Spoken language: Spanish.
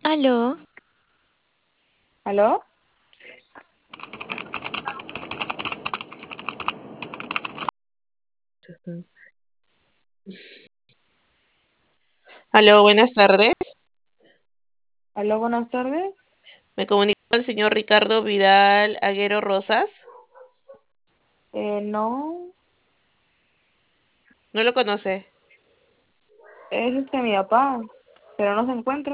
Aló, ¿Aló? Aló, buenas tardes. ¿Aló? Buenas tardes. Me comunica el señor Ricardo Vidal Aguero Rosas. No, ¿No lo conoce? es mi papá, pero no se encuentra.